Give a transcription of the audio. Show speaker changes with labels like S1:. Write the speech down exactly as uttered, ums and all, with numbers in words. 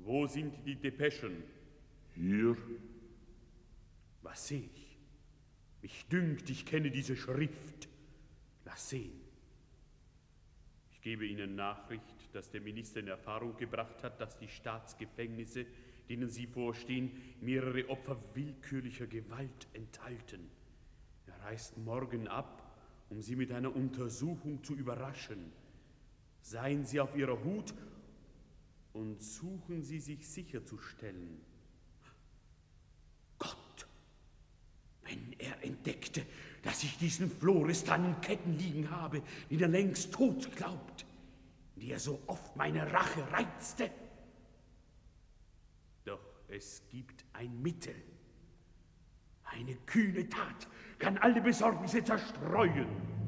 S1: Wo sind die Depeschen?
S2: Hier.
S1: Was sehe ich? Mich dünkt, ich kenne diese Schrift. Lass sehen. Ich gebe Ihnen Nachricht, dass der Minister in Erfahrung gebracht hat, dass die Staatsgefängnisse, denen Sie vorstehen, mehrere Opfer willkürlicher Gewalt enthalten. Er reist morgen ab, um Sie mit einer Untersuchung zu überraschen. Seien Sie auf Ihrer Hut und suchen Sie sich sicherzustellen. Gott, wenn er entdeckte, dass ich diesen Florestan in Ketten liegen habe, den er längst tot glaubt, die er so oft meine Rache reizte. Doch es gibt ein Mittel. Eine kühne Tat kann alle Besorgnisse zerstreuen.